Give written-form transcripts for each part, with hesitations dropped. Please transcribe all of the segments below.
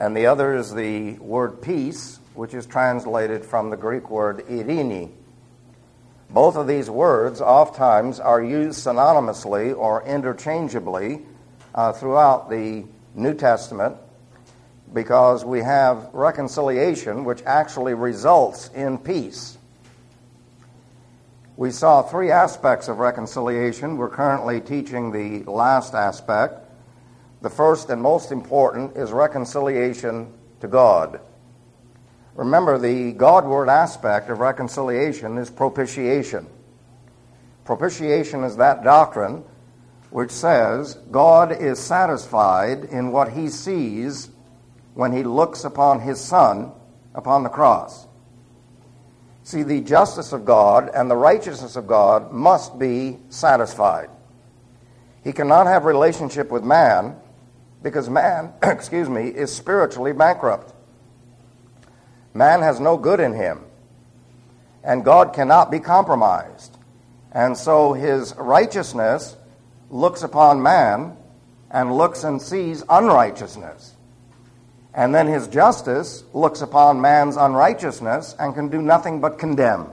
and the other is the word peace, which is translated from the Greek word ειρήνη. Both of these words oftentimes are used synonymously or interchangeably throughout the New Testament, because we have reconciliation which actually results in peace. We saw three aspects of reconciliation. We're currently teaching the last aspect. The first and most important is reconciliation to God. Remember, the Godward aspect of reconciliation is propitiation. Propitiation is that doctrine which says God is satisfied in what he sees when he looks upon his Son upon the cross. See, the justice of God and the righteousness of God must be satisfied. He cannot have relationship with man because man, is spiritually bankrupt. Man has no good in him, and God cannot be compromised. And so his righteousness looks upon man and looks and sees unrighteousness. And then his justice looks upon man's unrighteousness and can do nothing but condemn.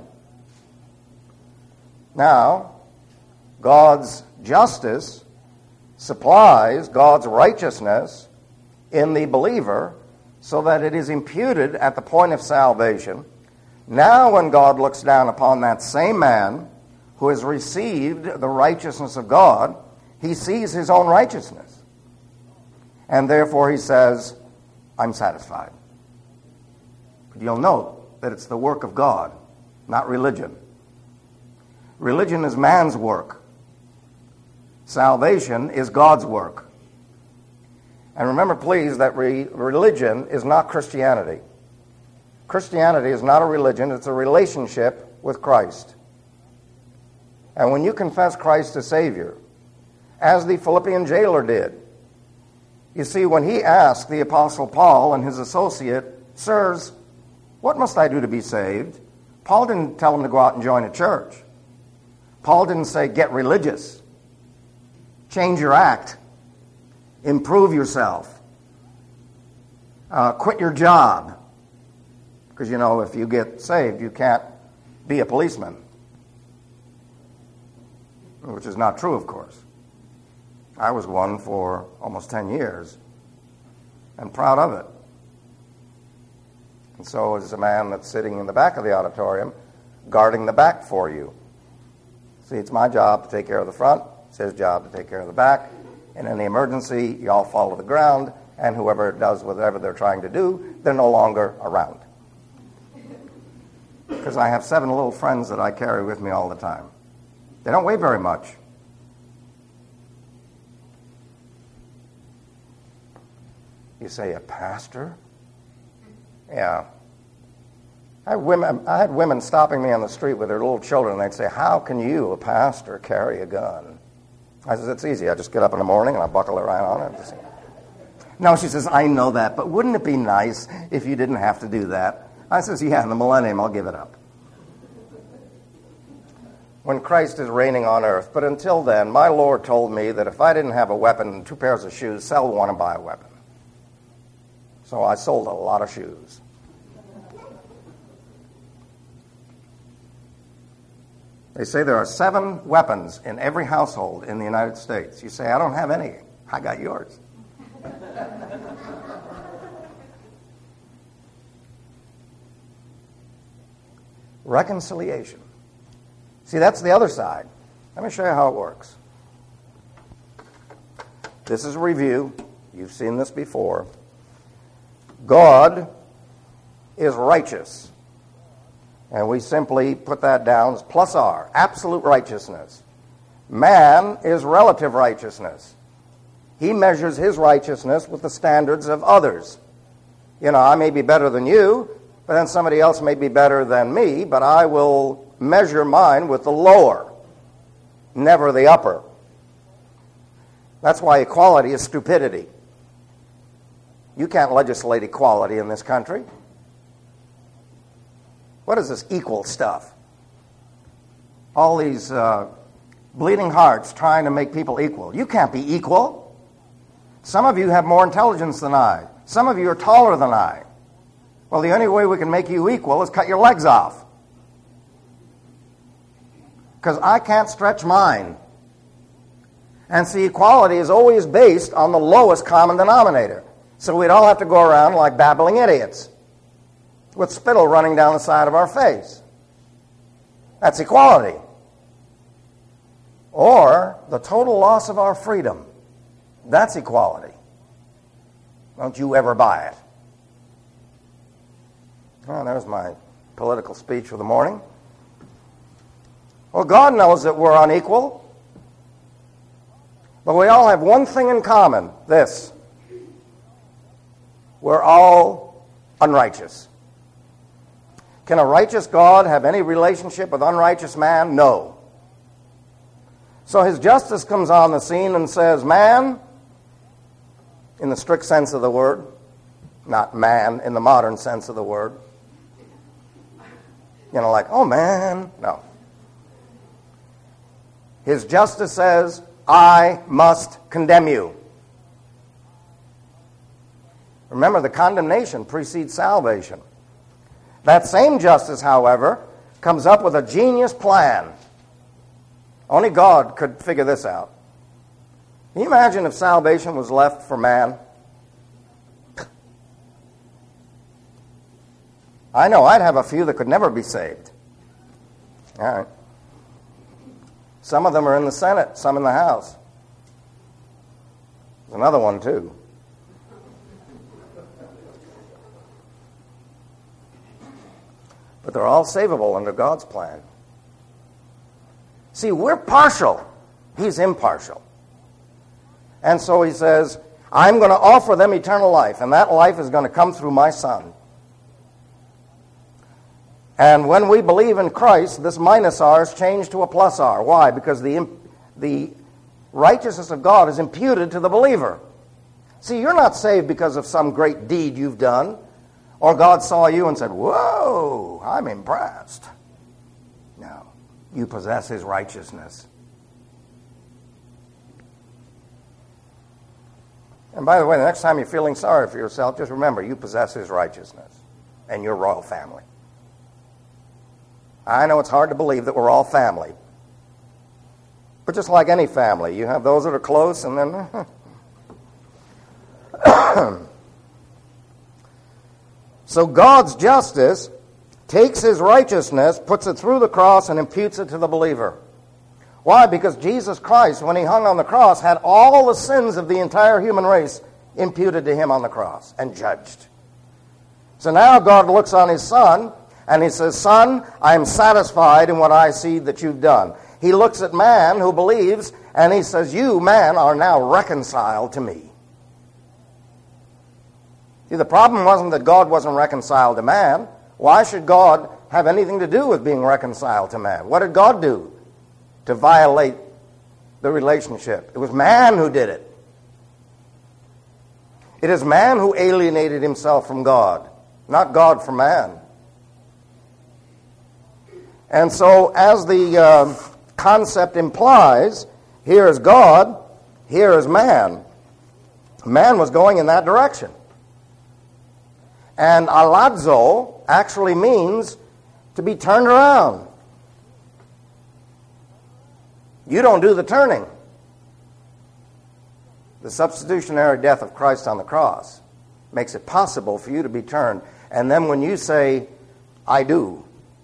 Now, God's justice supplies God's righteousness in the believer so that it is imputed at the point of salvation. Now when God looks down upon that same man who has received the righteousness of God, he sees his own righteousness. And therefore he says, I'm satisfied. But you'll note that it's the work of God, not religion. Religion is man's work. Salvation is God's work. And remember, please, that religion is not Christianity. Christianity is not a religion, it's a relationship with Christ. And when you confess Christ as Savior, as the Philippian jailer did, you see, when he asked the Apostle Paul and his associate, Sirs, what must I do to be saved? Paul didn't tell him to go out and join a church. Paul didn't say, get religious. Change your act. Improve yourself. Quit your job. Because, if you get saved, you can't be a policeman. Which is not true, of course. I was one for almost 10 years, and proud of it. And so is a man that's sitting in the back of the auditorium, guarding the back for you. See, it's my job to take care of the front. It's his job to take care of the back. In any emergency, you all fall to the ground, and whoever does whatever they're trying to do, they're no longer around. Because I have 7 little friends that I carry with me all the time. They don't weigh very much. You say, a pastor? Yeah. I had women stopping me on the street with their little children, and they'd say, how can you, a pastor, carry a gun? I said, it's easy. I just get up in the morning and I buckle it right on. No, she says, I know that, but wouldn't it be nice if you didn't have to do that? I says, yeah, in the millennium, I'll give it up. When Christ is reigning on earth. But until then, my Lord told me that if I didn't have a weapon and 2 pairs of shoes, sell one and buy a weapon. So I sold a lot of shoes. They say there are 7 weapons in every household in the United States. You say, I don't have any. I got yours. Reconciliation. See, that's the other side. Let me show you how it works. This is a review. You've seen this before. God is righteous. And we simply put that down as plus R, absolute righteousness. Man is relative righteousness. He measures his righteousness with the standards of others. I may be better than you, but then somebody else may be better than me, but I will measure mine with the lower, never the upper. That's why equality is stupidity. You can't legislate equality in this country. What is this equal stuff? All these bleeding hearts trying to make people equal. You can't be equal. Some of you have more intelligence than I. Some of you are taller than I. Well, the only way we can make you equal is cut your legs off. Because I can't stretch mine. And see, equality is always based on the lowest common denominator. So we'd all have to go around like babbling idiots with spittle running down the side of our face. That's equality. Or the total loss of our freedom. That's equality. Don't you ever buy it. Well, there's my political speech for the morning. Well, God knows that we're unequal. But we all have one thing in common, this. We're all unrighteous. Can a righteous God have any relationship with unrighteous man? No. So his justice comes on the scene and says, man, in the strict sense of the word, not man in the modern sense of the word. You know, like, oh man, no. His justice says, I must condemn you. Remember, the condemnation precedes salvation. That same justice, however, comes up with a genius plan. Only God could figure this out. Can you imagine if salvation was left for man? I know, I'd have a few that could never be saved. All right. Some of them are in the Senate, some in the House. There's another one, too. But they're all savable under God's plan. See, we're partial. He's impartial. And so he says, I'm going to offer them eternal life, and that life is going to come through my Son. And when we believe in Christ, this minus R is changed to a plus R. Why? Because the righteousness of God is imputed to the believer. See, you're not saved because of some great deed you've done, or God saw you and said, whoa, I'm impressed. No, you possess his righteousness. And by the way, the next time you're feeling sorry for yourself, just remember, you possess his righteousness and your royal family. I know it's hard to believe that we're all family. But just like any family, you have those that are close and then... So God's justice takes his righteousness, puts it through the cross, and imputes it to the believer. Why? Because Jesus Christ, when he hung on the cross, had all the sins of the entire human race imputed to him on the cross and judged. So now God looks on his Son, and he says, Son, I am satisfied in what I see that you've done. He looks at man who believes, and he says, you, man, are now reconciled to me. See, the problem wasn't that God wasn't reconciled to man. Why should God have anything to do with being reconciled to man? What did God do to violate the relationship? It was man who did it. It is man who alienated himself from God, not God from man. And so, as the concept implies, here is God, here is man. Man was going in that direction. And aladzo actually means to be turned around. You don't do the turning. The substitutionary death of Christ on the cross makes it possible for you to be turned. And then when you say, I do.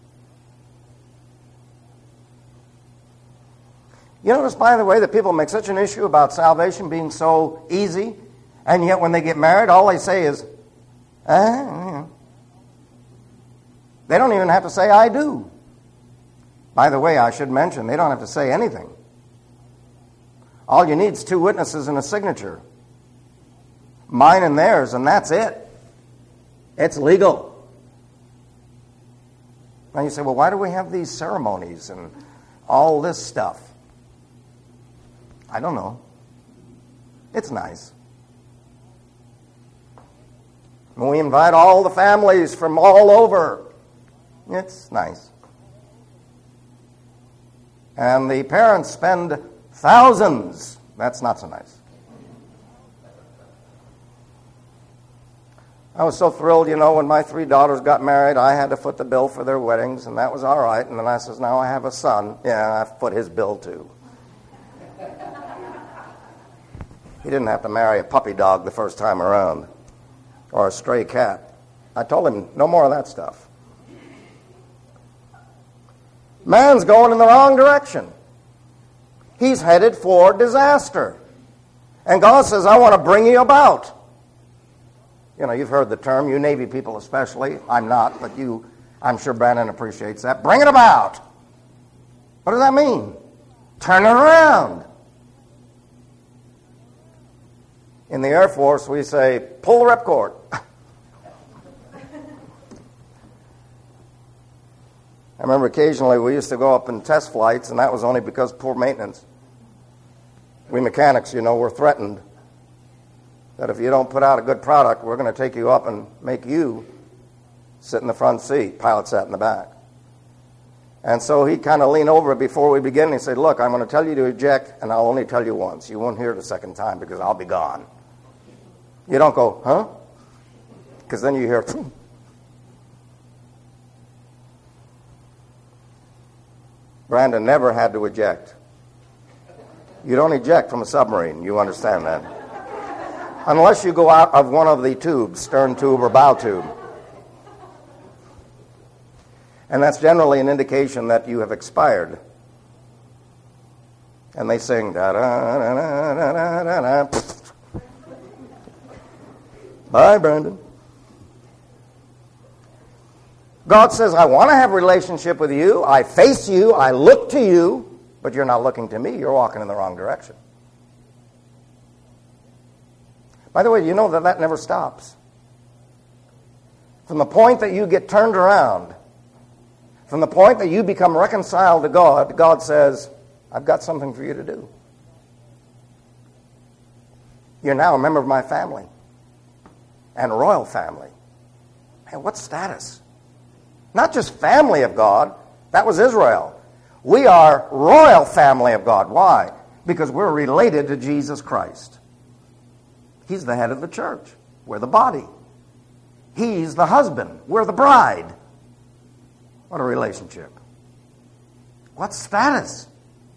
You notice, by the way, that people make such an issue about salvation being so easy, and yet when they get married, all they say is, They don't even have to say, I do. By the way, I should mention, they don't have to say anything. All you need is 2 witnesses and a signature. Mine and theirs, and that's it. It's legal. Now you say, well, why do we have these ceremonies and all this stuff? I don't know. It's nice. We invite all the families from all over. It's nice. And the parents spend thousands. That's not so nice. I was so thrilled, when my 3 daughters got married, I had to foot the bill for their weddings, and that was all right. And then I says, now I have a son. Yeah, I foot his bill too. He didn't have to marry a puppy dog the first time around, or a stray cat. I told him, no more of that stuff. Man's going in the wrong direction. He's headed for disaster. And God says, I want to bring you about. You've heard the term, you Navy people especially. I'm not, but I'm sure Brandon appreciates that. Bring it about. What does that mean? Turn it around. In the Air Force, we say, pull the ripcord. I remember occasionally we used to go up in test flights, and that was only because of poor maintenance. We mechanics, were threatened that if you don't put out a good product, we're going to take you up and make you sit in the front seat. Pilot sat in the back. And so he'd kind of lean over before we begin, and he'd say, look, I'm going to tell you to eject, and I'll only tell you once. You won't hear it a second time because I'll be gone. You don't go, huh? Because then you hear, Brandon never had to eject. You don't eject from a submarine. You understand that. Unless you go out of one of the tubes, stern tube or bow tube. And that's generally an indication that you have expired. And they sing, da-da-da-da-da-da-da. Bye, Brandon. God says, I want to have a relationship with you. I face you. I look to you. But you're not looking to me. You're walking in the wrong direction. By the way, you know that never stops. From the point that you get turned around, from the point that you become reconciled to God, God says, I've got something for you to do. You're now a member of my family. And a royal family. Man, what status? Not just family of God. That was Israel. We are royal family of God. Why? Because we're related to Jesus Christ. He's the head of the church. We're the body. He's the husband. We're the bride. What a relationship. What status?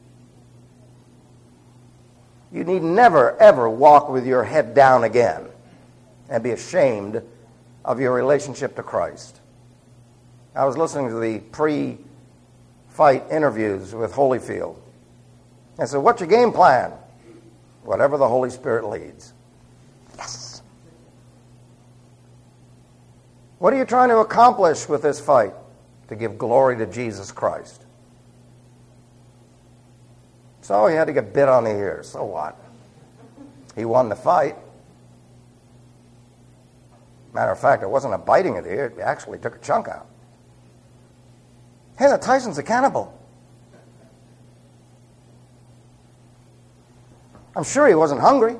You need never, ever walk with your head down again and be ashamed of your relationship to Christ. I was listening to the pre-fight interviews with Holyfield. I said, what's your game plan? Whatever the Holy Spirit leads. Yes. What are you trying to accomplish with this fight? To give glory to Jesus Christ. So he had to get bit on the ear. So what? He won the fight. Matter of fact, it wasn't a biting of the ear. It actually took a chunk out. Hey, that Tyson's a cannibal. I'm sure he wasn't hungry.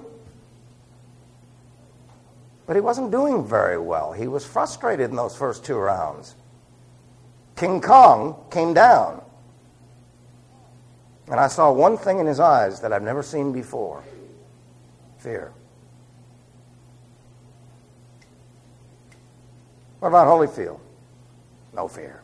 But he wasn't doing very well. He was frustrated in those first 2 rounds. King Kong came down. And I saw one thing in his eyes that I've never seen before. Fear. What about Holyfield? No fear.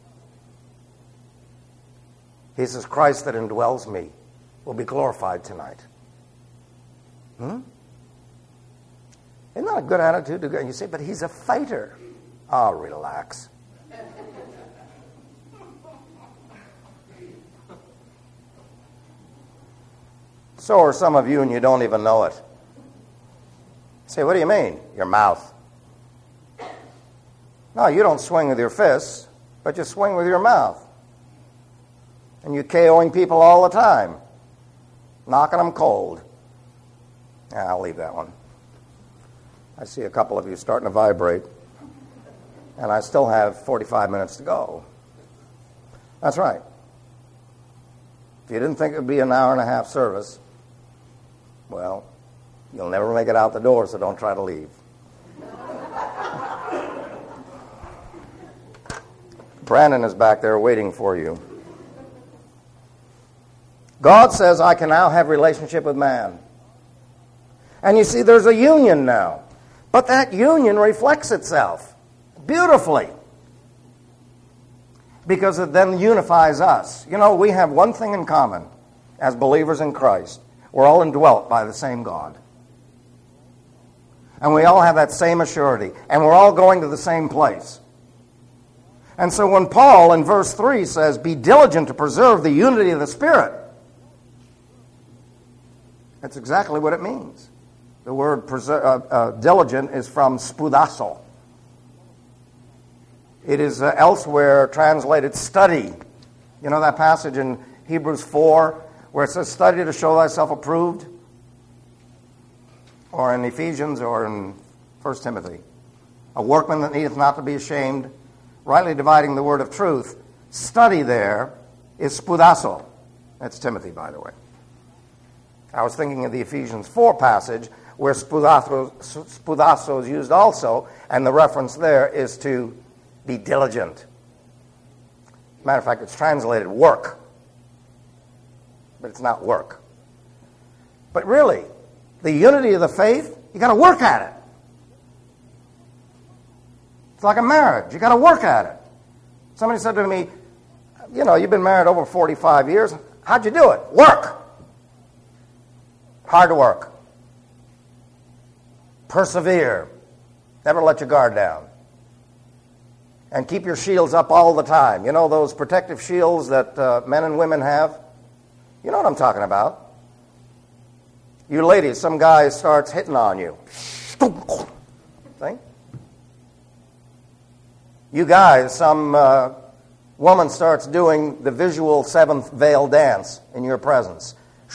He says, Christ that indwells me will be glorified tonight. Isn't that a good attitude to go? You say, but he's a fighter. Oh, relax. So are some of you, and you don't even know it. You say, what do you mean? Your mouth. No, you don't swing with your fists, but you swing with your mouth. And you're KOing people all the time. Knocking them cold. I'll leave that one. I see a couple of you starting to vibrate. And I still have 45 minutes to go. That's right. If you didn't think it would be an hour and a half service, well, you'll never make it out the door, so don't try to leave. Brandon is back there waiting for you. God says, I can now have relationship with man. And you see, there's a union now. But that union reflects itself beautifully, because it then unifies us. You know, we have one thing in common as believers in Christ. We're all indwelt by the same God. And we all have that same assurity. And we're all going to the same place. And so when Paul in verse 3 says, be diligent to preserve the unity of the Spirit, that's exactly what it means. The word diligent is from spudasso. It is elsewhere translated study. You know that passage in Hebrews 4 where it says, study to show thyself approved? Or in Ephesians or in 1 Timothy. A workman that needeth not to be ashamed, rightly dividing the word of truth. Study there is spudasso. That's Timothy, by the way. I was thinking of the Ephesians 4 passage where spudasso is used also, and the reference there is to be diligent. Matter of fact, it's translated work, but it's not work. But really, the unity of the faith, you got to work at it. It's like a marriage. You got to work at it. Somebody said to me, you know, you've been married over 45 years. How'd you do it? Work. Hard work. Persevere. Never let your guard down. And keep your shields up all the time. You know those protective shields that men and women have? You know what I'm talking about. You ladies, some guy starts hitting on you. See? You guys, some woman starts doing the visual seventh veil dance in your presence.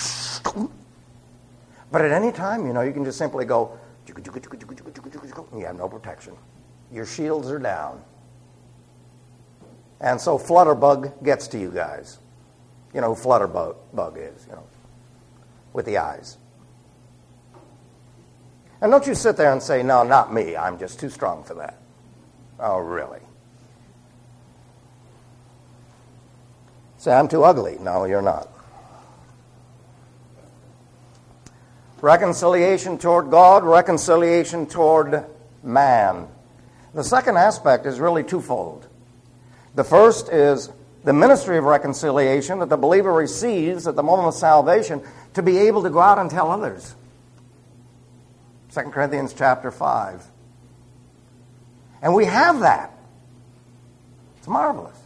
But at any time, you know, you can just simply go, and you have no protection. Your shields are down. And so Flutterbug gets to you guys. You know who Flutterbug is, you know, with the eyes. And don't you sit there and say, no, not me. I'm just too strong for that. Oh, really? Say, I'm too ugly. No, you're not. Reconciliation toward God, reconciliation toward man. The second aspect is really twofold. The first is the ministry of reconciliation that the believer receives at the moment of salvation to be able to go out and tell others. 2 Corinthians chapter 5. And we have that. It's marvelous.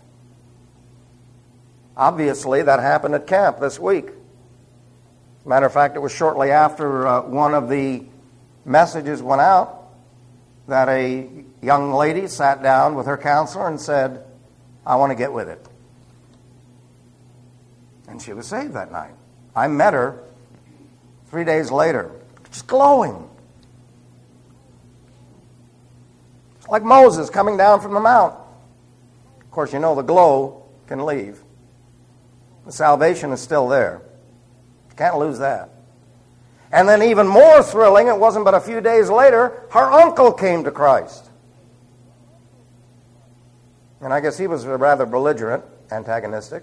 Obviously, that happened at camp this week. As a matter of fact, it was shortly after one of the messages went out that a young lady sat down with her counselor and said, I want to get with it. And she was saved that night. I met her 3 days later, just glowing. Like Moses coming down from the mount. Of course, you know the glow can leave. The salvation is still there. You can't lose that. And then even more thrilling, it wasn't but a few days later, her uncle came to Christ. And I guess he was rather belligerent, antagonistic.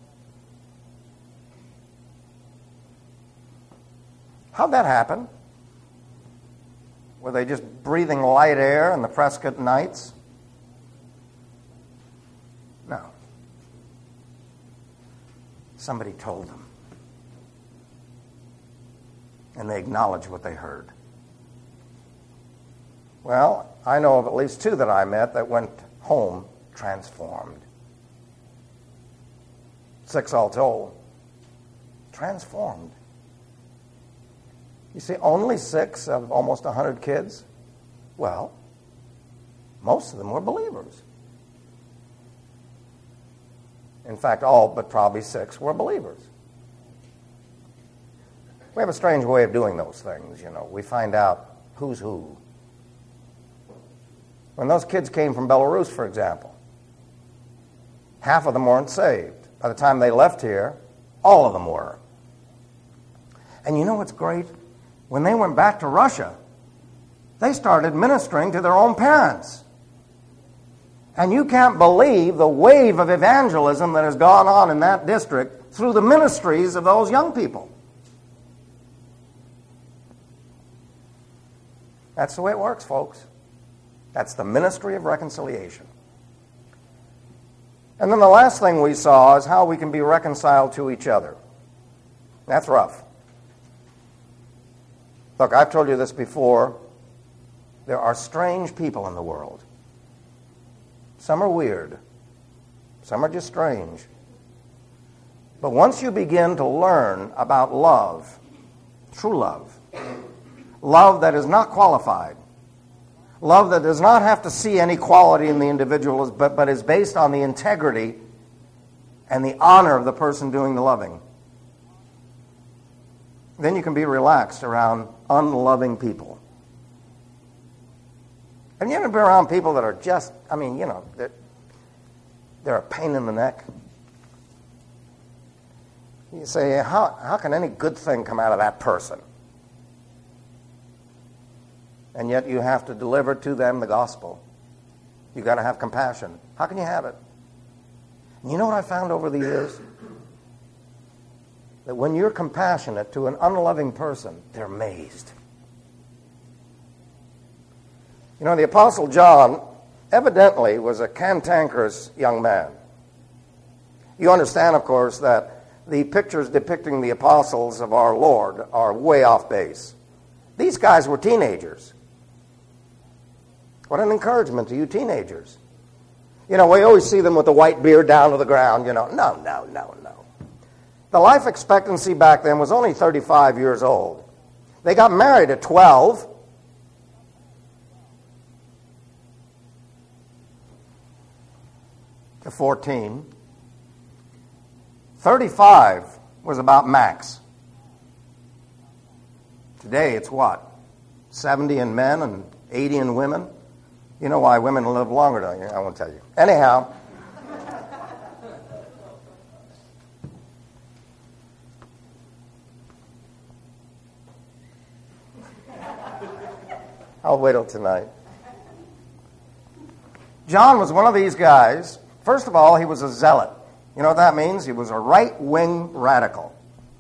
How'd that happen? Were they just breathing light air in the Prescott nights? No. Somebody told them. And they acknowledged what they heard. Well, I know of at least two that I met that went home transformed. 6 all told. Transformed. You see, only 6 of almost 100 kids? Well, most of them were believers. In fact, all but probably 6 were believers. We have a strange way of doing those things, you know. We find out who's who. When those kids came from Belarus, for example, half of them weren't saved. By the time they left here, all of them were. And you know what's great? When they went back to Russia, they started ministering to their own parents. And you can't believe the wave of evangelism that has gone on in that district through the ministries of those young people. That's the way it works, folks. That's the ministry of reconciliation. And then the last thing we saw is how we can be reconciled to each other. That's rough. Look, I've told you this before. There are strange people in the world. Some are weird. Some are just strange. But once you begin to learn about love, true love, love that is not qualified, love that does not have to see any quality in the individual, but is based on the integrity and the honor of the person doing the loving, then you can be relaxed around unloving people. Have you ever been around people that are just, they're a pain in the neck? You say, how can any good thing come out of that person? And yet you have to deliver to them the gospel. You've got to have compassion. How can you have it? And you know what I found over the years? That when you're compassionate to an unloving person, they're amazed. You know, the Apostle John evidently was a cantankerous young man. You understand, of course, that the pictures depicting the apostles of our Lord are way off base. These guys were teenagers. What an encouragement to you teenagers. You know, we always see them with the white beard down to the ground, you know. No. The life expectancy back then was only 35 years old. They got married at 12. To 14. 35 was about max. Today it's what? 70 in men and 80 in women? You know why women live longer, don't you? I won't tell you. Anyhow. I'll wait till tonight. John was one of these guys. First of all, he was a zealot. You know what that means? He was a right-wing radical.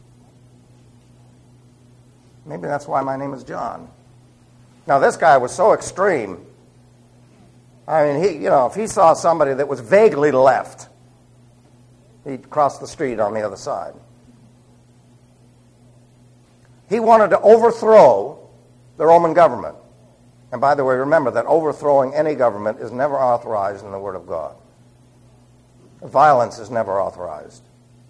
Maybe that's why my name is John. Now, this guy was so extreme. I mean, if he saw somebody that was vaguely left, he'd cross the street on the other side. He wanted to overthrow the Roman government. And by the way, remember that overthrowing any government is never authorized in the Word of God. Violence is never authorized.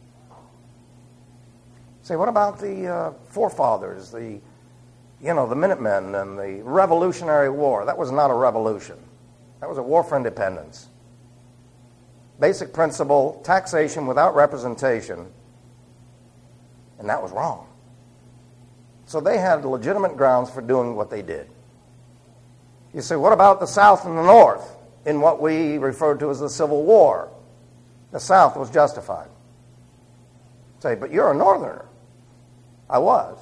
Say, what about the forefathers, the Minutemen and the Revolutionary War? That was not a revolution. That was a war for independence. Basic principle, taxation without representation. And that was wrong. So they had legitimate grounds for doing what they did. You say, what about the South and the North in what we referred to as the Civil War? The South was justified. Say, but you're a Northerner. I was.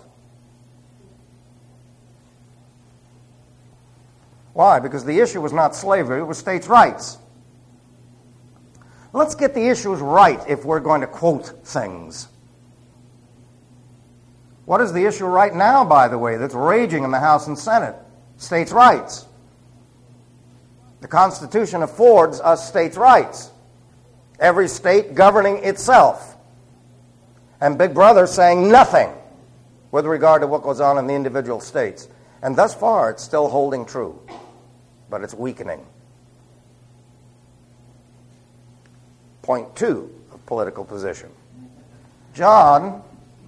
Why? Because the issue was not slavery, it was states' rights. Let's get the issues right if we're going to quote things. What is the issue right now, by the way, that's raging in the House and Senate? States' rights. The Constitution affords us states' rights. Every state governing itself. And Big Brother saying nothing with regard to what goes on in the individual states. And thus far, it's still holding true. But it's weakening. Point 2 of political position. John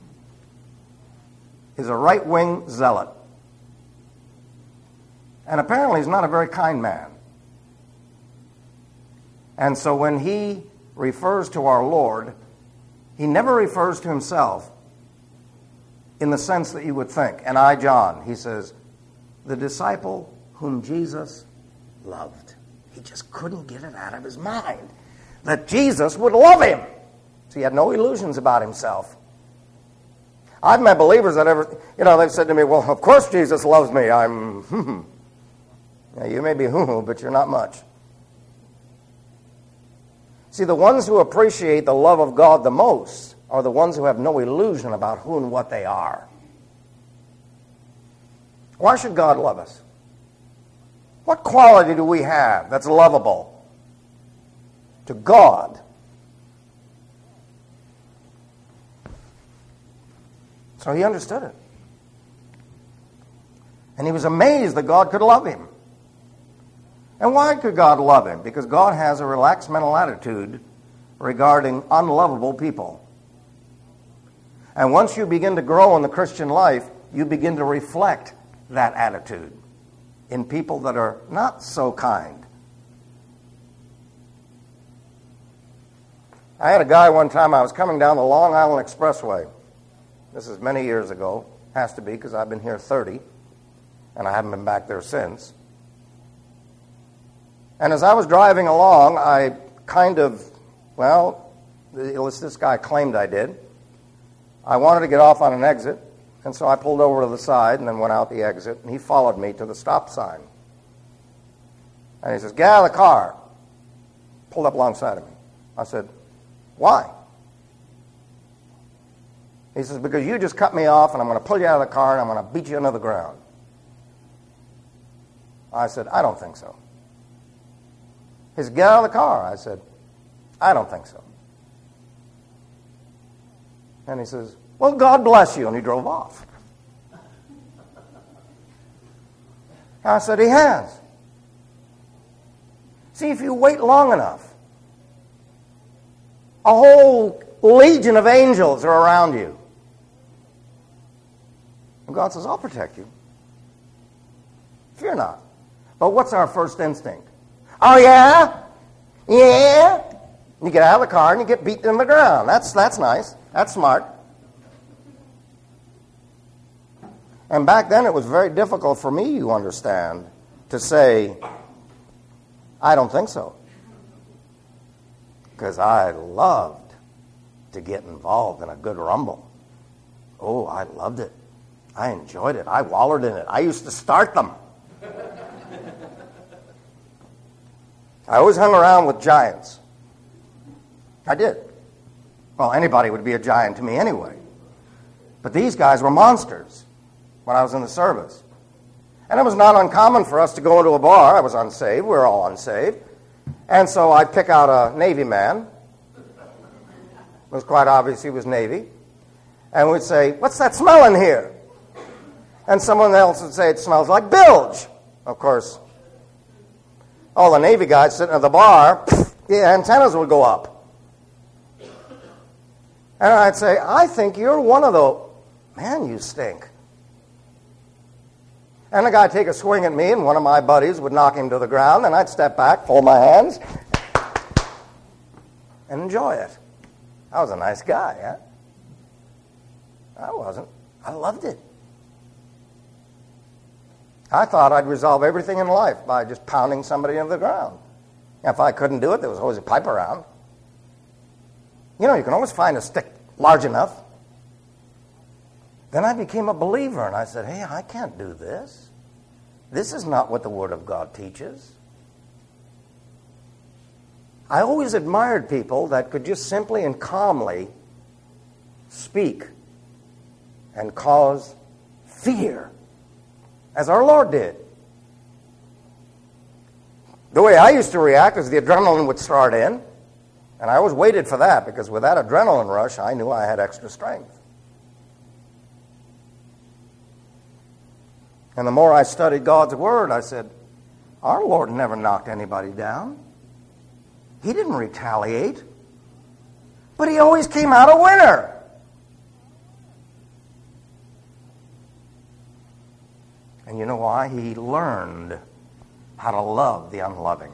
is a right-wing zealot. And apparently he's not a very kind man. And so when he refers to our Lord, he never refers to himself in the sense that you would think. And I, John, he says, the disciple whom Jesus loved. He just couldn't get it out of his mind that Jesus would love him. So he had no illusions about himself. I've met believers that they've said to me, well, of course Jesus loves me. I'm, Now, you may be but you're not much. See, the ones who appreciate the love of God the most are the ones who have no illusion about who and what they are. Why should God love us? What quality do we have that's lovable to God? So he understood it. And he was amazed that God could love him. And why could God love him? Because God has a relaxed mental attitude regarding unlovable people. And once you begin to grow in the Christian life, you begin to reflect that attitude in people that are not so kind. I had a guy one time, I was coming down the Long Island Expressway. This is many years ago. Has to be, because I've been here 30, and I haven't been back there since. And as I was driving along, I kind of, this guy claimed I did. I wanted to get off on an exit, and so I pulled over to the side and then went out the exit, and he followed me to the stop sign. And he says, "Get out of the car." Pulled up alongside of me. I said, "Why?" He says, "Because you just cut me off, and I'm going to pull you out of the car, and I'm going to beat you into the ground." I said, "I don't think so." He said, "Get out of the car." I said, "I don't think so." And he says, "Well, God bless you," and he drove off. I said, "He has." See, if you wait long enough, a whole legion of angels are around you. And God says, "I'll protect you. Fear not." But what's our first instinct? "Oh, yeah? Yeah?" You get out of the car and you get beaten in the ground. That's nice. That's smart. And back then it was very difficult for me, you understand, to say, "I don't think so." Because I loved to get involved in a good rumble. Oh, I loved it. I enjoyed it. I wallered in it. I used to start them. I always hung around with giants. I did. Well, anybody would be a giant to me anyway. But these guys were monsters when I was in the service. And it was not uncommon for us to go into a bar. I was unsaved. We were all unsaved. And so I'd pick out a Navy man. It was quite obvious he was Navy. And we'd say, "What's that smell in here?" And someone else would say, "It smells like bilge." Of course, all the Navy guys sitting at the bar, the antennas would go up. And I'd say, "I think you're one of those. Man, you stink." And the guy'd take a swing at me, and one of my buddies would knock him to the ground, and I'd step back, fold my hands, and enjoy it. I was a nice guy, huh? I wasn't. I loved it. I thought I'd resolve everything in life by just pounding somebody into the ground. If I couldn't do it, there was always a pipe around. You can always find a stick large enough. Then I became a believer, and I said, "Hey, I can't do this. This is not what the Word of God teaches." I always admired people that could just simply and calmly speak and cause fear, as our Lord did. The way I used to react is the adrenaline would start in, and I always waited for that, because with that adrenaline rush, I knew I had extra strength. And the more I studied God's Word, I said, our Lord never knocked anybody down. He didn't retaliate. But he always came out a winner. And you know why? He learned how to love the unloving.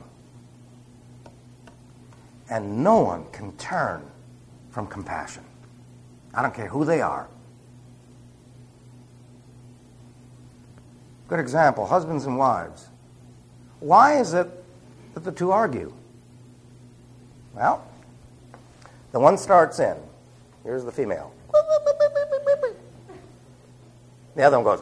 And no one can turn from compassion. I don't care who they are. Good example, husbands and wives. Why is it that the two argue? Well, the one starts in. Here's the female. The other one goes.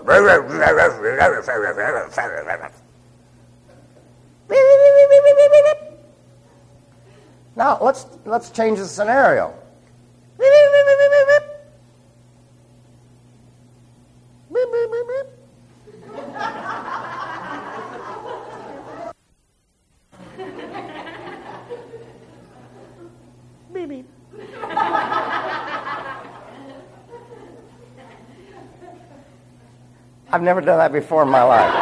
Now, let's change the scenario. I've never done that before in my life.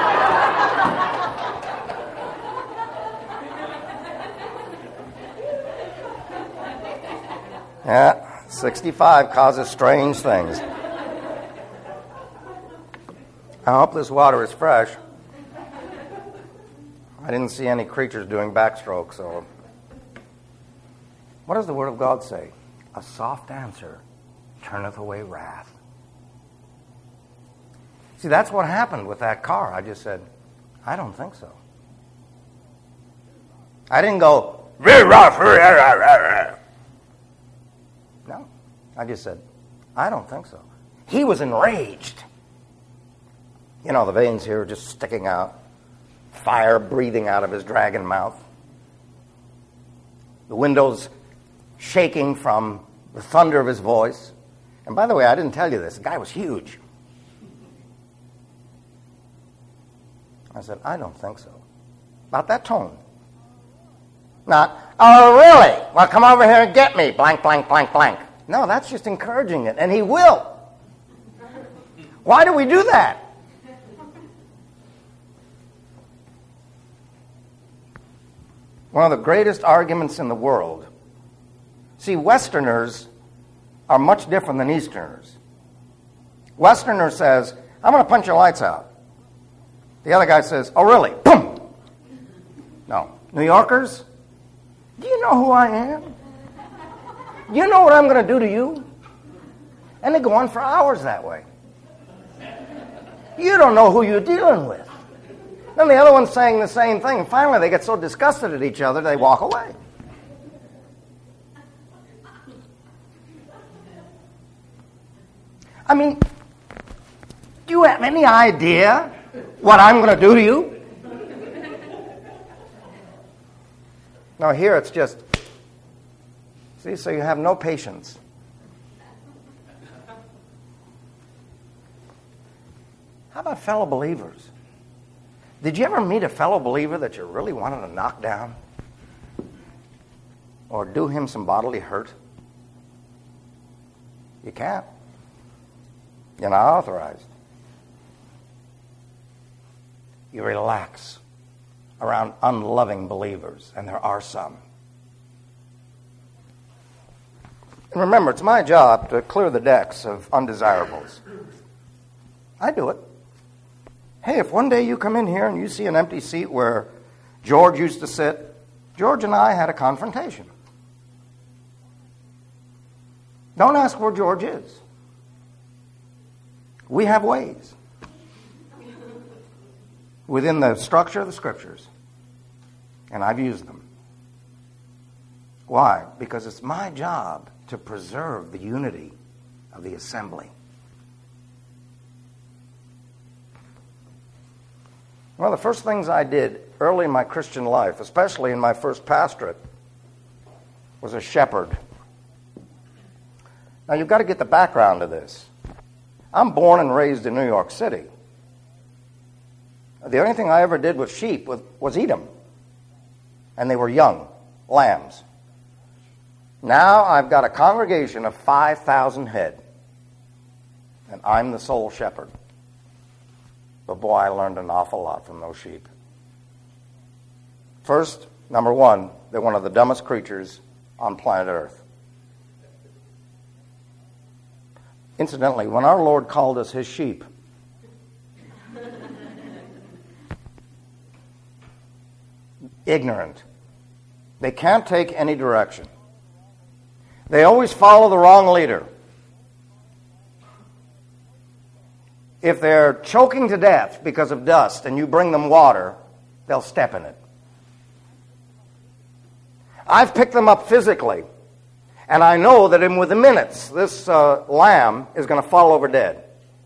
Yeah, 65 causes strange things. I hope this water is fresh. I didn't see any creatures doing backstroke, so. What does the Word of God say? A soft answer turneth away wrath. See, that's what happened with that car. I just said, I don't think so. I didn't go, no. I just said, I don't think so. He was enraged. You know, the veins here are just sticking out. Fire breathing out of his dragon mouth. The windows shaking from the thunder of his voice. And by the way, I didn't tell you this. The guy was huge. I said, I don't think so. About that tone. Not, oh, really? Well, come over here and get me. Blank, blank, blank, blank. No, that's just encouraging it. And he will. Why do we do that? One of the greatest arguments in the world. See, Westerners are much different than Easterners. Westerner says, I'm going to punch your lights out. The other guy says, oh, really? Boom! No. New Yorkers, do you know who I am? Do you know what I'm going to do to you? And they go on for hours that way. You don't know who you're dealing with. Then the other one's saying the same thing. And finally, they get so disgusted at each other, they walk away. I mean, do you have any idea what I'm going to do to you? No, here it's just, see, so you have no patience. How about fellow believers? Did you ever meet a fellow believer that you really wanted to knock down? Or do him some bodily hurt? You can't. You're not authorized. You relax around unloving believers, and there are some. And remember, it's my job to clear the decks of undesirables. I do it. Hey, if one day you come in here and you see an empty seat where George used to sit, George and I had a confrontation. Don't ask where George is. We have ways within the structure of the Scriptures, and I've used them. Why? Because it's my job to preserve the unity of the assembly. One of the first things I did early in my Christian life, especially in my first pastorate, was a shepherd. Now, you've got to get the background of this. I'm born and raised in New York City. The only thing I ever did with sheep was eat them. And they were young, lambs. Now I've got a congregation of 5,000 head. And I'm the sole shepherd. But boy, I learned an awful lot from those sheep. First, number one, they're one of the dumbest creatures on planet Earth. Incidentally, when our Lord called us his sheep, ignorant. They can't take any direction. They always follow the wrong leader. If they're choking to death because of dust and you bring them water, they'll step in it. I've picked them up physically, and I know that within minutes, this lamb is going to fall over dead.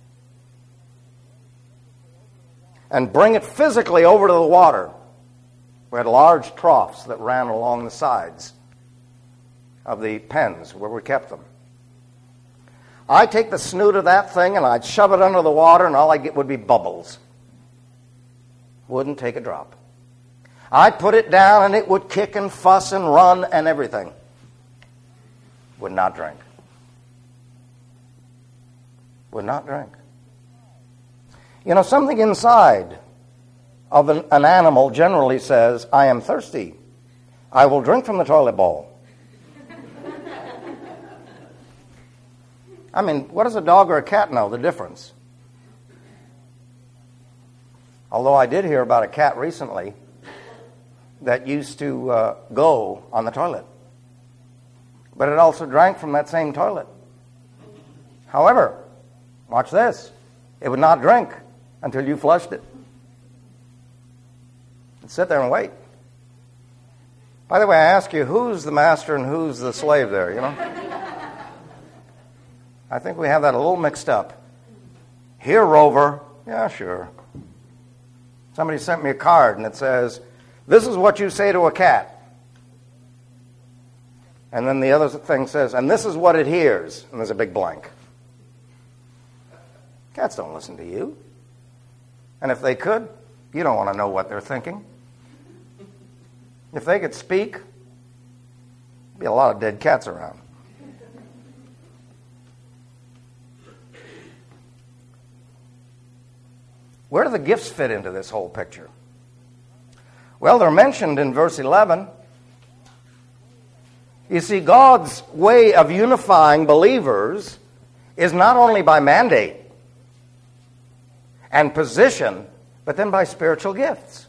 And bring it physically over to the water. We had large troughs that ran along the sides of the pens where we kept them. I'd take the snoot of that thing and I'd shove it under the water, and all I'd get would be bubbles. Wouldn't take a drop. I'd put it down and it would kick and fuss and run and everything. Would not drink. Would not drink. You know, something inside of an animal generally says, I am thirsty. I will drink from the toilet bowl. I mean, what does a dog or a cat know, the difference? Although I did hear about a cat recently that used to go on the toilet. But it also drank from that same toilet. However, watch this. It would not drink until you flushed it. It'd sit there and wait. By the way, I ask you, who's the master and who's the slave there, you know? I think we have that a little mixed up. Here, Rover. Yeah, sure. Somebody sent me a card and it says, this is what you say to a cat. And then the other thing says, and this is what it hears. And there's a big blank. Cats don't listen to you. And if they could, you don't want to know what they're thinking. If they could speak, there'd be a lot of dead cats around. Where do the gifts fit into this whole picture? Well, they're mentioned in verse 11. You see, God's way of unifying believers is not only by mandate and position, but then by spiritual gifts.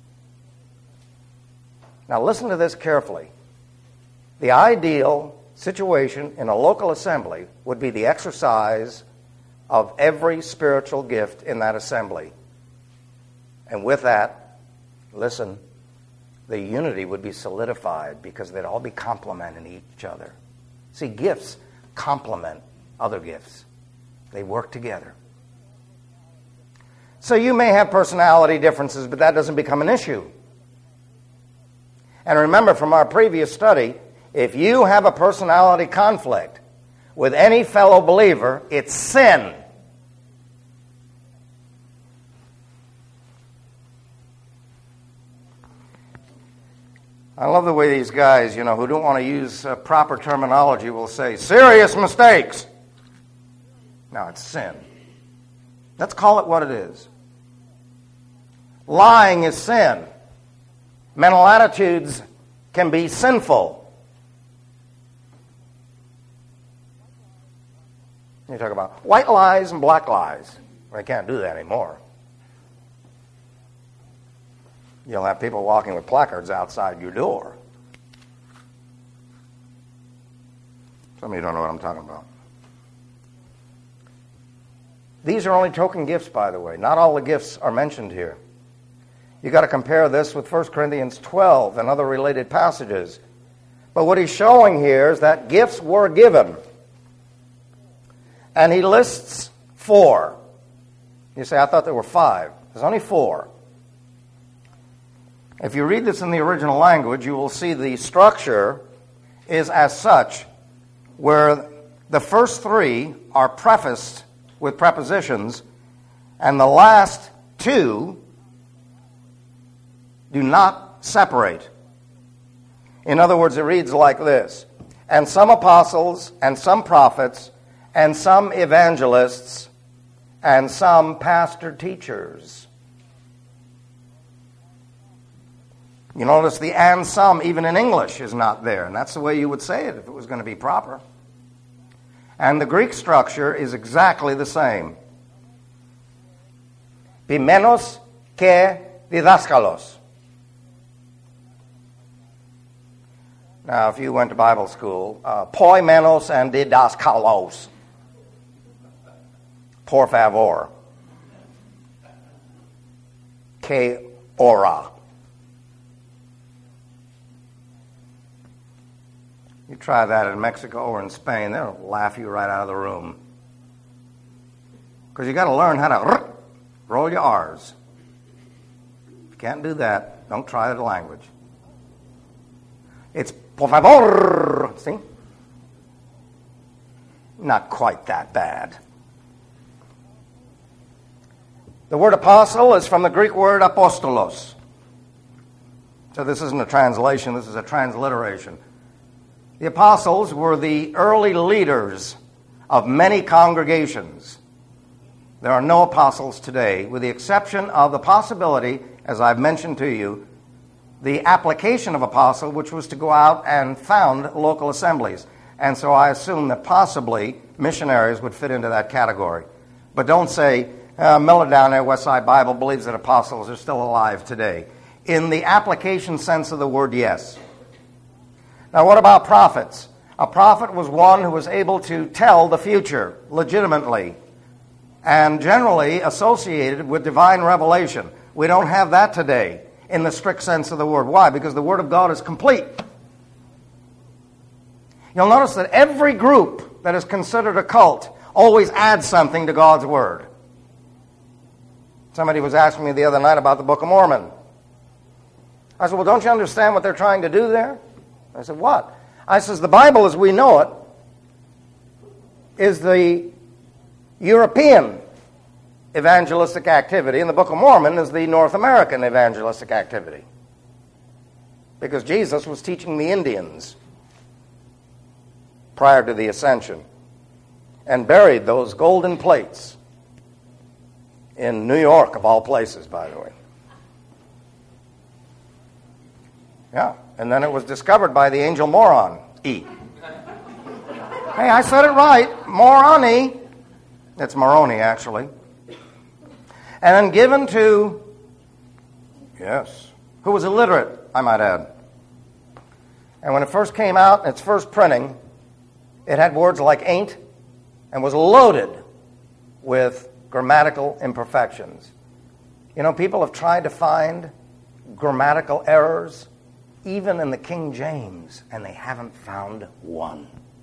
Now listen to this carefully. The ideal situation in a local assembly would be the exercise of every spiritual gift in that assembly. And with that, listen, the unity would be solidified because they'd all be complementing each other. See, gifts complement other gifts. They work together. So you may have personality differences, but that doesn't become an issue. And remember from our previous study, if you have a personality conflict with any fellow believer, it's sin. I love the way these guys, who don't want to use proper terminology will say, serious mistakes. No, it's sin. Let's call it what it is. Lying is sin. Mental attitudes can be sinful. You talk about white lies and black lies. They can't do that anymore. You'll have people walking with placards outside your door. Some of you don't know what I'm talking about. These are only token gifts, by the way. Not all the gifts are mentioned here. You've got to compare this with 1 Corinthians 12 and other related passages. But what he's showing here is that gifts were given. And he lists 4. You say, I thought there were 5. There's only 4. If you read this in the original language, you will see the structure is as such, where the first 3 are prefaced with prepositions, and the last 2 do not separate. In other words, it reads like this: and some apostles, and some prophets, and some evangelists, and some pastor teachers. You notice the and some, even in English, is not there. And that's the way you would say it if it was going to be proper. And the Greek structure is exactly the same. Pimenos ke didaskalos. Now, if you went to Bible school, poimenos and didaskalos. Por favor. Que ora. You try that in Mexico or in Spain, they'll laugh you right out of the room. Because you got to learn how to roll your R's. If you can't do that, don't try the language. It's por favor. See? Not quite that bad. The word apostle is from the Greek word apostolos. So this isn't a translation, this is a transliteration. The apostles were the early leaders of many congregations. There are no apostles today, with the exception of the possibility, as I've mentioned to you, the application of apostle, which was to go out and found local assemblies. And so I assume that possibly missionaries would fit into that category. But don't say, Miller down there, Westside Bible, believes that apostles are still alive today. In the application sense of the word, yes. Now, what about prophets? A prophet was one who was able to tell the future legitimately and generally associated with divine revelation. We don't have that today in the strict sense of the word. Why? Because the Word of God is complete. You'll notice that every group that is considered a cult always adds something to God's Word. Somebody was asking me the other night about the Book of Mormon. I said, well, don't you understand what they're trying to do there? I said, what? I says, the Bible as we know it is the European evangelistic activity, and the Book of Mormon is the North American evangelistic activity. Because Jesus was teaching the Indians prior to the ascension and buried those golden plates in New York, of all places, by the way. Yeah, and then it was discovered by the angel Moron E. Hey, I said it right, Moroni. It's Moroni, actually. And then given to, yes, who was illiterate, I might add. And when it first came out, its first printing, it had words like ain't and was loaded with grammatical imperfections. You know, people have tried to find grammatical errors even in the King James, and they haven't found one.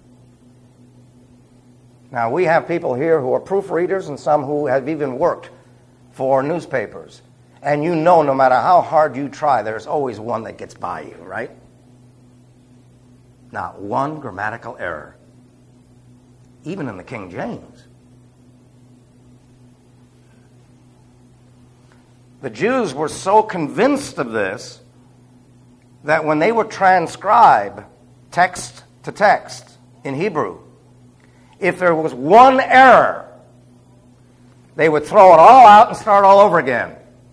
Now, we have people here who are proofreaders and some who have even worked for newspapers. And you know, no matter how hard you try, there's always one that gets by you, right? Not one grammatical error, even in the King James. The Jews were so convinced of this that when they would transcribe text to text in Hebrew, if there was one error, they would throw it all out and start all over again.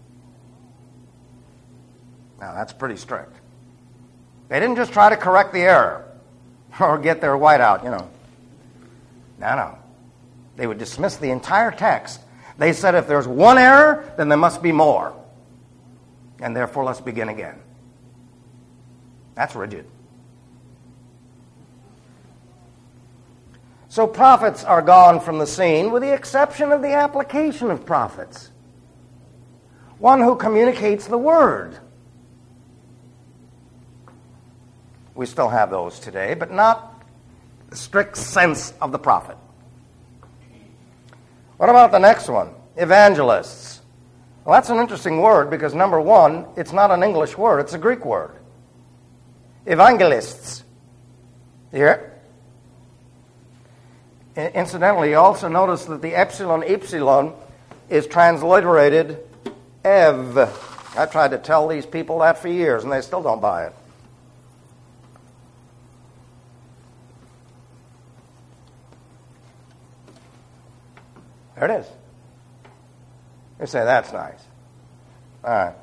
Now, that's pretty strict. They didn't just try to correct the error or get their whiteout, you know. No. They would dismiss the entire text. They said if there's one error, then there must be more. And therefore, let's begin again. That's rigid. So prophets are gone from the scene with the exception of the application of prophets. One who communicates the word. We still have those today, but not the strict sense of the prophet. What about the next one? Evangelists. Well, that's an interesting word because, number one, it's not an English word, it's a Greek word. Evangelists. You hear it? Incidentally, you also notice that the epsilon is transliterated ev. I tried to tell these people that for years, and they still don't buy it. There it is. You say, that's nice. All right.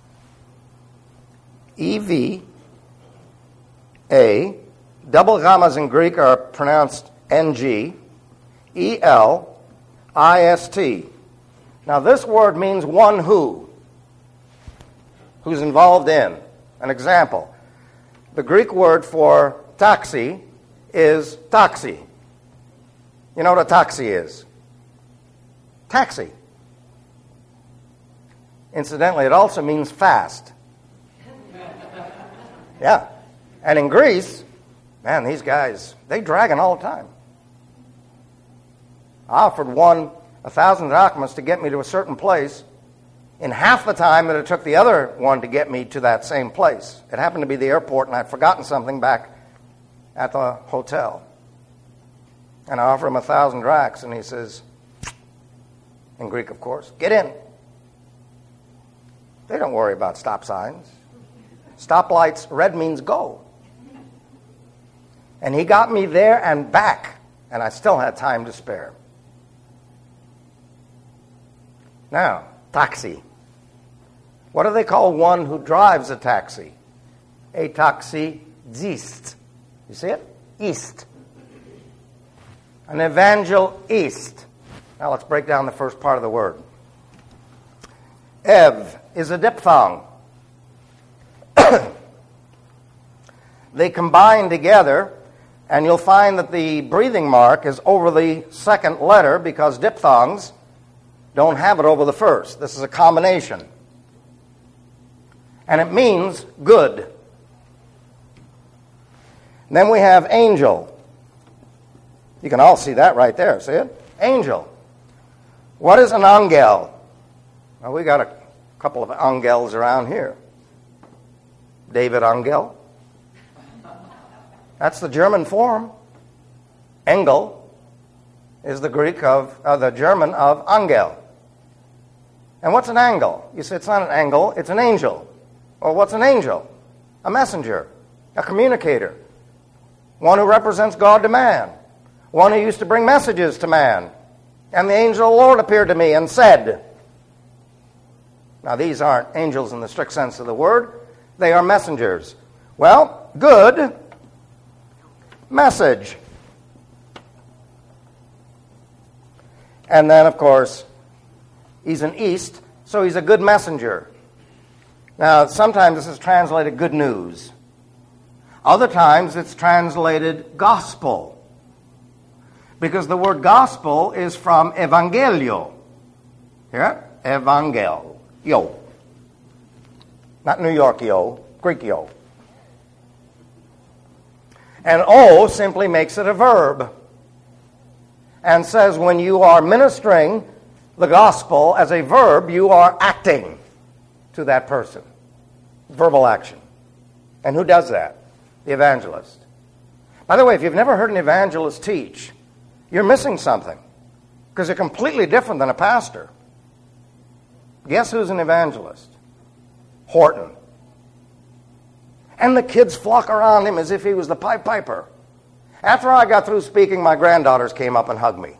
E-V-A, double gammas in Greek are pronounced N-G, E-L-I-S-T. Now this word means one who's involved in. An example, the Greek word for taxi is taxi. You know what a taxi is? Taxi. Incidentally, it also means fast. Yeah. And in Greece, man, these guys, they dragging all the time. I offered one 1,000 drachmas to get me to a certain place in half the time that it took the other one to get me to that same place. It happened to be the airport, and I'd forgotten something back at the hotel. And I offered him 1,000 drachms, and he says, in Greek, of course, get in. They don't worry about stop signs. Stoplights, red means go. And he got me there and back, and I still had time to spare. Now, taxi. What do they call one who drives a taxi? A taxist. You see it? East. An evangelist. Now let's break down the first part of the word. Ev is a diphthong. They combine together, and you'll find that the breathing mark is over the second letter because diphthongs don't have it over the first. This is a combination. And it means good. And then we have angel. You can all see that right there. See it? Angel. What is an angel? Well, we got a couple of angels around here. David Angel. That's the German form. Engel is the the German of angel. And what's an angel? You say it's not an angle, it's an angel. Well, what's an angel? A messenger, a communicator, one who represents God to man, one who used to bring messages to man. And the angel of the Lord appeared to me and said. Now, these aren't angels in the strict sense of the word. They are messengers. Well, good message. And then, of course, he's an east, so he's a good messenger. Now, sometimes this is translated good news. Other times it's translated gospel. Because the word gospel is from evangelio. Here, evangel. Yo. Not New York yo, Greek yo. And O simply makes it a verb. And says when you are ministering the gospel as a verb, you are acting to that person. Verbal action. And who does that? The evangelist. By the way, if you've never heard an evangelist teach, you're missing something. Because they're completely different than a pastor. Guess who's an evangelist? Horton. And the kids flock around him as if he was the Pied Piper. After I got through speaking, my granddaughters came up and hugged me.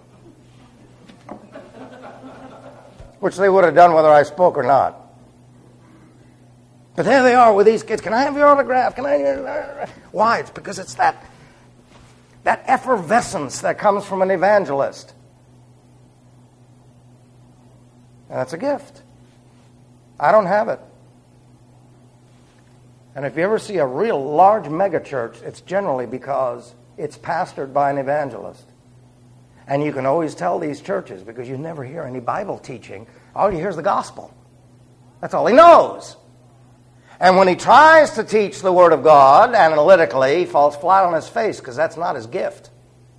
Which they would have done whether I spoke or not. But there they are with these kids. Can I have your autograph? Can I? Why? It's because it's that effervescence that comes from an evangelist. And that's a gift. I don't have it. And if you ever see a real large megachurch, it's generally because it's pastored by an evangelist. And you can always tell these churches because you never hear any Bible teaching. All you hear is the gospel. That's all he knows. And when he tries to teach the Word of God analytically, he falls flat on his face because that's not his gift.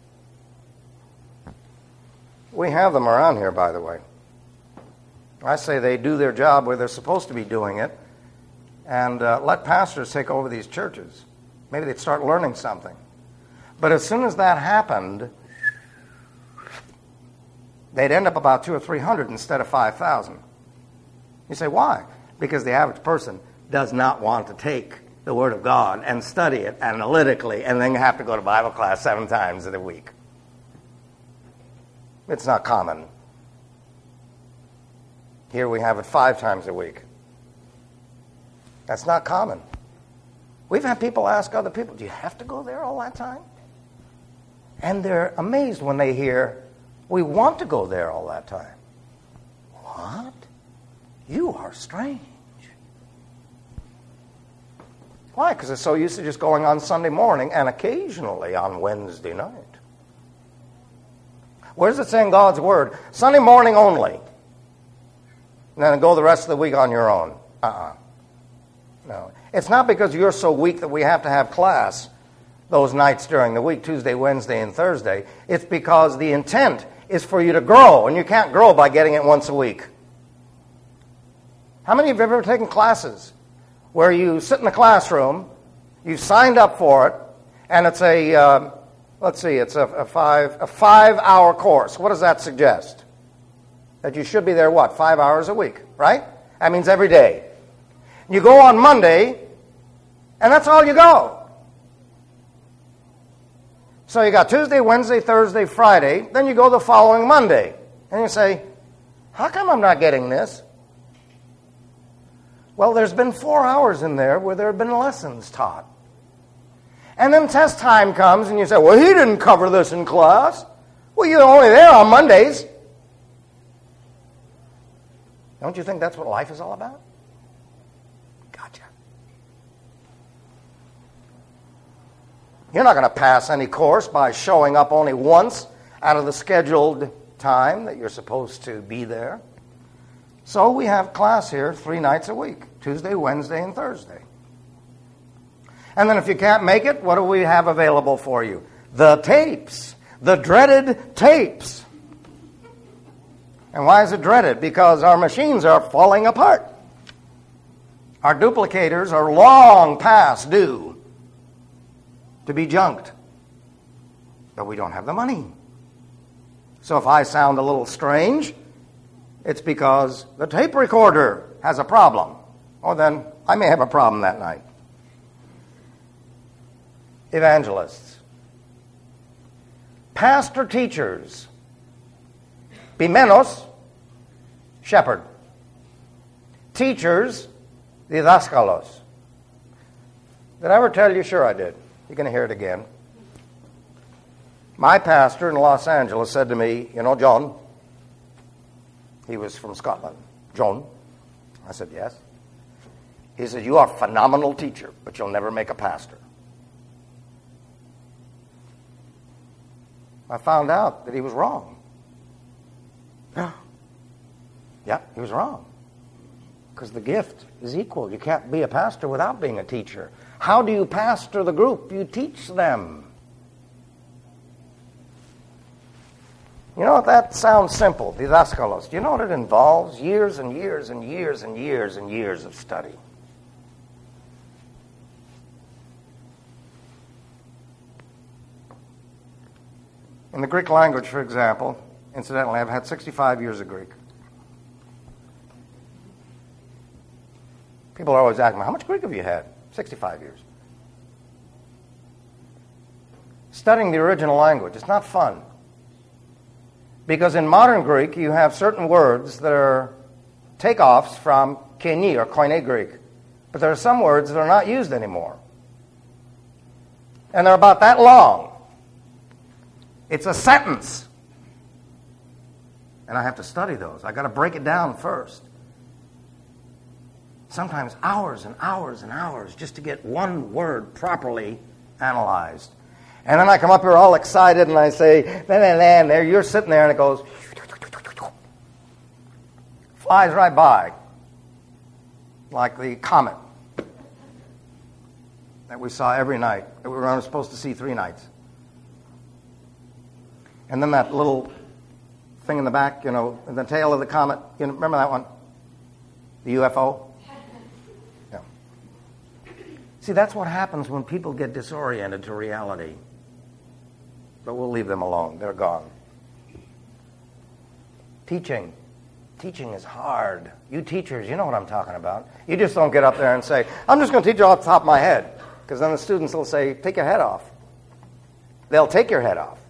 We have them around here, by the way. I say they do their job where they're supposed to be doing it, and let pastors take over these churches. Maybe they'd start learning something. But as soon as that happened, they'd end up about 200 or 300 instead of 5,000. You say, why? Because the average person does not want to take the Word of God and study it analytically and then have to go to Bible class 7 times in a week. It's not common. Here we have it 5 times a week. That's not common. We've had people ask other people, do you have to go there all that time? And they're amazed when they hear, we want to go there all that time. What? You are strange. Why? Because they're so used to just going on Sunday morning and occasionally on Wednesday night. Where does it say in God's Word? Sunday morning only. And then go the rest of the week on your own. No. It's not because you're so weak that we have to have class those nights during the week, Tuesday, Wednesday, and Thursday. It's because the intent is for you to grow, and you can't grow by getting it once a week. How many of you have ever taken classes where you sit in the classroom, you've signed up for it, and it's a 5-hour course? What does that suggest? That you should be there, 5 hours a week, right? That means every day. You go on Monday, and that's all you go. So you got Tuesday, Wednesday, Thursday, Friday, then you go the following Monday. And you say, How come I'm not getting this? Well, there's been 4 hours in there where there have been lessons taught. And then test time comes and you say, well, he didn't cover this in class. Well, you're only there on Mondays. Don't you think that's what life is all about? Gotcha. You're not going to pass any course by showing up only once out of the scheduled time that you're supposed to be there. So we have class here 3 nights a week, Tuesday, Wednesday, and Thursday. And then if you can't make it, what do we have available for you? The tapes, the dreaded tapes. And why is it dreaded? Because our machines are falling apart. Our duplicators are long past due to be junked. But we don't have the money. So if I sound a little strange, it's because the tape recorder has a problem. Or then I may have a problem that night. Evangelists. Pastor teachers. Pimenos, shepherd. Teachers, didaskalos. Did I ever tell you? Sure I did. You're going to hear it again. My pastor in Los Angeles said to me, you know, John, he was from Scotland. John? I said, yes. He said, you are a phenomenal teacher, but you'll never make a pastor. I found out that he was wrong. Yeah, he was wrong. Because the gift is equal. You can't be a pastor without being a teacher. How do you pastor the group? You teach them. You know, that sounds simple, didaskalos. Do you know what it involves? Years and years and years and years and years of study. In the Greek language, for example, incidentally, I've had 65 years of Greek. People are always asking me, how much Greek have you had? 65 years. Studying the original language, it's not fun. Because in modern Greek, you have certain words that are takeoffs from Koine or Koine Greek. But there are some words that are not used anymore. And they're about that long. It's a sentence. And I have to study those. I've got to break it down first. Sometimes hours and hours and hours just to get one word properly analyzed. And then I come up here all excited and I say, and there you're sitting there and it goes, flies right by, like the comet that we saw every night, that we were only supposed to see 3 nights. And then that little thing in the back, you know, the tail of the comet, you know, remember that one? The UFO? Yeah. See, that's what happens when people get disoriented to reality. But we'll leave them alone. They're gone. Teaching. Teaching is hard. You teachers, you know what I'm talking about. You just don't get up there and say, I'm just going to teach you off the top of my head. Because then the students will say, take your head off. They'll take your head off.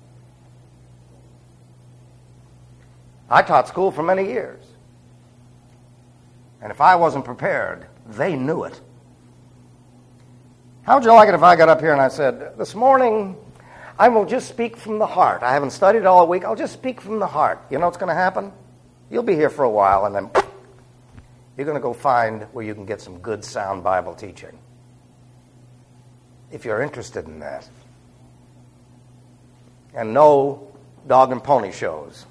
I taught school for many years. And if I wasn't prepared, they knew it. How would you like it if I got up here and I said, this morning, I will just speak from the heart. I haven't studied all week. I'll just speak from the heart. You know what's going to happen? You'll be here for a while, and then you're going to go find where you can get some good, sound Bible teaching. If you're interested in that. And no dog and pony shows.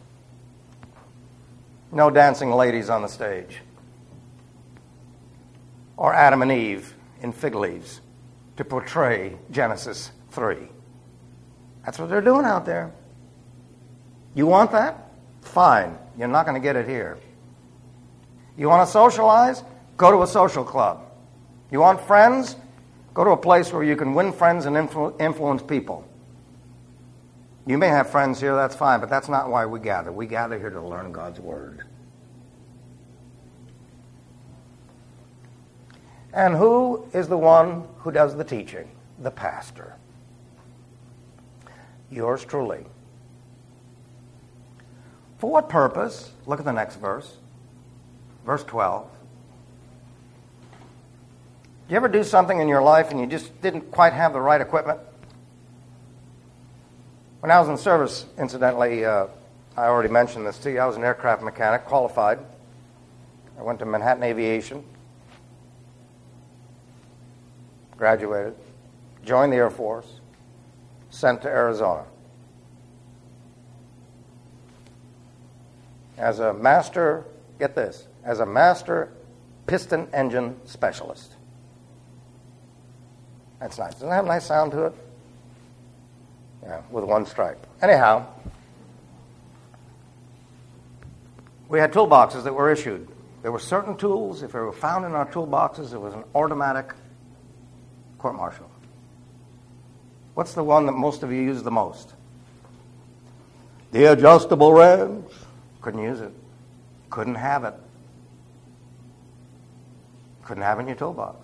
No dancing ladies on the stage. Or Adam and Eve in fig leaves to portray Genesis 3. That's what they're doing out there. You want that? Fine. You're not going to get it here. You want to socialize? Go to a social club. You want friends? Go to a place where you can win friends and influence people. You may have friends here, that's fine, but that's not why we gather. We gather here to learn God's Word. And who is the one who does the teaching? The pastor. Yours truly. For what purpose? Look at the next verse. Verse 12. Do you ever do something in your life and you just didn't quite have the right equipment? When I was in service, incidentally, I already mentioned this to you. I was an aircraft mechanic, qualified. I went to Manhattan Aviation, graduated, joined the Air Force, sent to Arizona. As a master, get this, as a master piston engine specialist. That's nice. Doesn't that have a nice sound to it? Yeah, with one stripe. Anyhow, we had toolboxes that were issued. There were certain tools, if they were found in our toolboxes, it was an automatic court-martial. What's the one that most of you use the most? The adjustable wrench. Couldn't use it. Couldn't have it. Couldn't have it in your toolbox.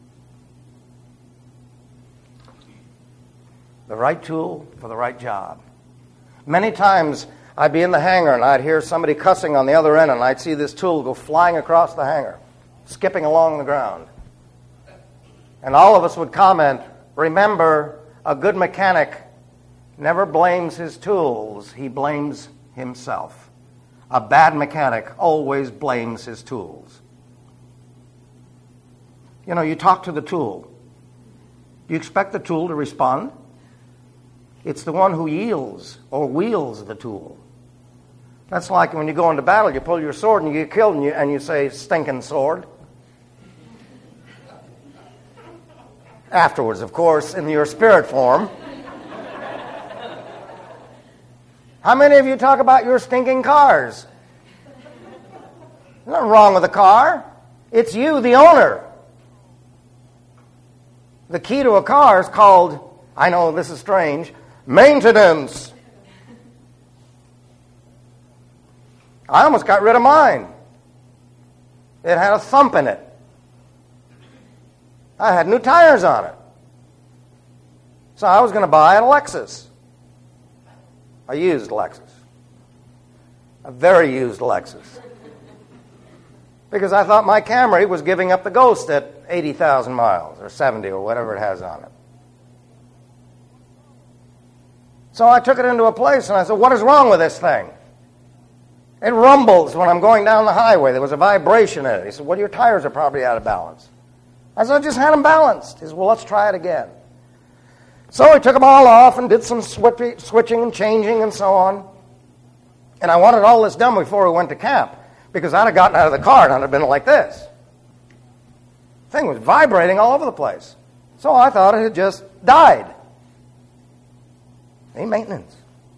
The right tool for the right job. Many times I'd be in the hangar and I'd hear somebody cussing on the other end and I'd see this tool go flying across the hangar, skipping along the ground. And all of us would comment, remember, a good mechanic never blames his tools, he blames himself. A bad mechanic always blames his tools. You know, you talk to the tool. Do you expect the tool to respond? It's the one who yields or wields the tool. That's like when you go into battle, you pull your sword and you get killed and you say, stinking sword. Afterwards, of course, in your spirit form. How many of you talk about your stinking cars? There's nothing wrong with the car. It's you, the owner. The key to a car is called, I know this is strange, maintenance. I almost got rid of mine. It had a thump in it. I had new tires on it. So I was going to buy a Lexus. A used Lexus. A very used Lexus. Because I thought my Camry was giving up the ghost at 80,000 miles or 70 or whatever it has on it. So I took it into a place and I said, what is wrong with this thing? It rumbles when I'm going down the highway. There was a vibration in it. He said, well, your tires are probably out of balance. I said, I just had them balanced. He said, well, let's try it again. So I took them all off and did some switching and changing and so on. And I wanted all this done before we went to camp because I'd have gotten out of the car and I'd have been like this. The thing was vibrating all over the place. So I thought it had just died. Any maintenance.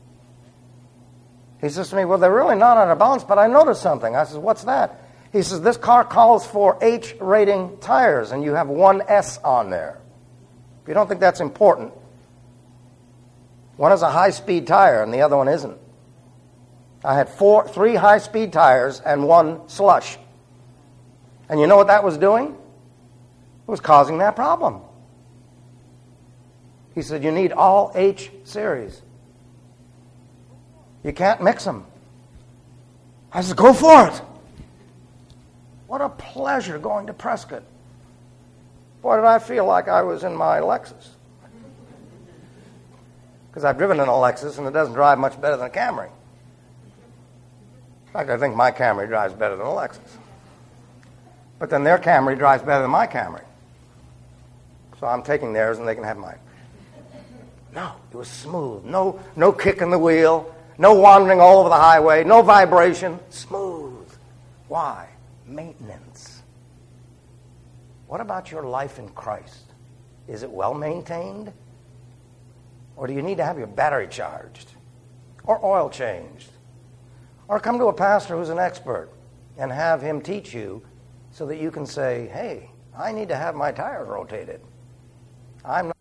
He says to me, well, they're really not out of balance, but I noticed something. I says, what's that? He says, this car calls for H rating tires, and you have one S on there. If you don't think that's important, one is a high-speed tire, and the other one isn't. I had three high-speed tires and one slush. And you know what that was doing? It was causing that problem. He said, you need all H series. You can't mix them. I said, go for it. What a pleasure going to Prescott. Boy, did I feel like I was in my Lexus. Because I've driven in a Lexus and it doesn't drive much better than a Camry. In fact, I think my Camry drives better than a Lexus. But then their Camry drives better than my Camry. So I'm taking theirs and they can have mine. No, it was smooth. No kick in the wheel. No wandering all over the highway. No vibration. Smooth. Why? Maintenance. What about your life in Christ? Is it well maintained? Or do you need to have your battery charged? Or oil changed? Or come to a pastor who's an expert and have him teach you so that you can say, hey, I need to have my tires rotated. I'm not